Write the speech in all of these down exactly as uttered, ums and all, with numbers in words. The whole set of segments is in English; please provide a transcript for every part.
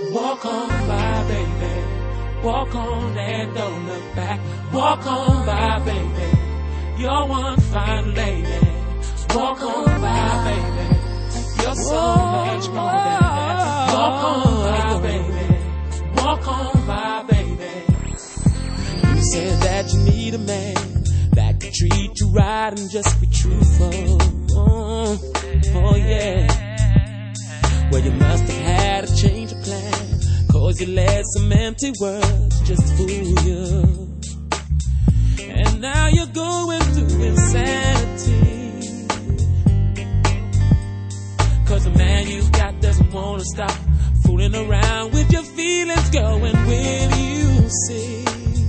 Walk on by, baby. Walk on and don't look back. Walk on by, baby. You're one fine lady. Walk on by, baby. You're so much more than that. Walk on by, baby. Walk on by, baby. You said that you need a man that can treat you right and just be truthful. Oh, oh yeah. Well, you must have had a change of plan, cause you let some empty words just fool you. And now you're going through insanity, cause the man you got doesn't wanna stop fooling around with your feelings. Going with you, see,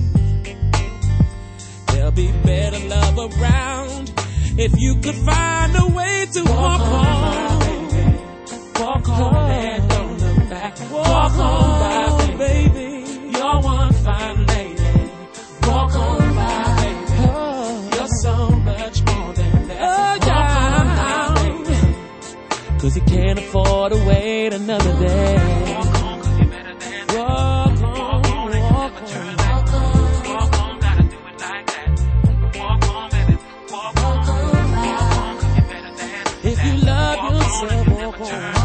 there'll be better love around if you could find a way to walk, walk on, on. Baby. Walk on and don't look back. Walk, walk on by, baby. You're one fine lady. Walk on by, baby. Oh. You're so much more than that. Oh, yeah. Walk on by, baby. Cause you can't afford to wait another day. Walk on, cause you're better than that. Walk on, walk on, and walk never turn back. Walk on, walk on, gotta do it like that. Walk on, baby. Walk on, walk on, cause you're better than that. If you love yourself, walk on.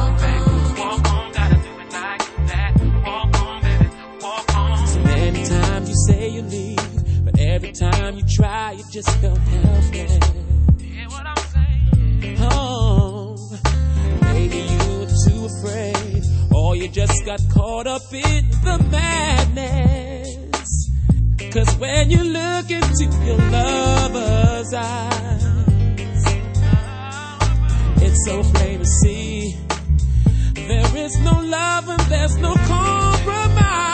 Say you leave, but every time you try, you just felt helpless. Hear what I'm saying? Oh, maybe you were too afraid, or you just got caught up in the madness. Cause when you look into your lover's eyes, it's so plain to see there is no love and there's no compromise.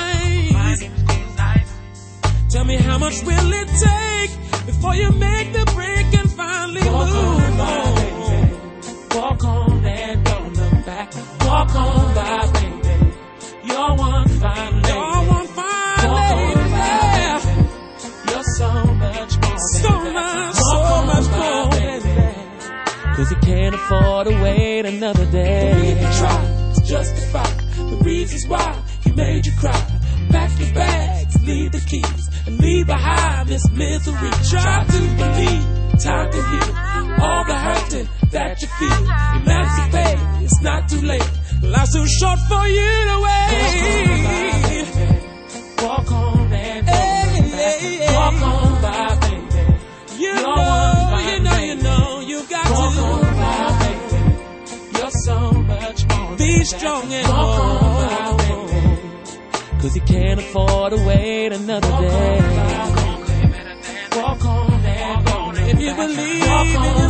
Tell me, how much will it take before you make the break and finally walk move on? Baby. Walk on and don't look back. Walk on by, baby. You're one fine lady. You're one fine walk lady. On by, baby. You're so much more than so that. Much, so much more than that. Cause you can't afford to wait another day. You really try to justify the reasons why he made you cry. Pack your bags, leave the keys, and leave behind this misery. Try to believe time can heal all the hurting that you feel. Emancipate, it's not too late. Life's too short for you to wait. Walk on and don't look back. Walk on by, baby. You You're know, you know, baby. You know, you got walk to walk on by, baby. You're so much more. Be strong and walk on by, baby. Cause you can't afford to wait another walk day. On, walk on, walk on, and if you believe in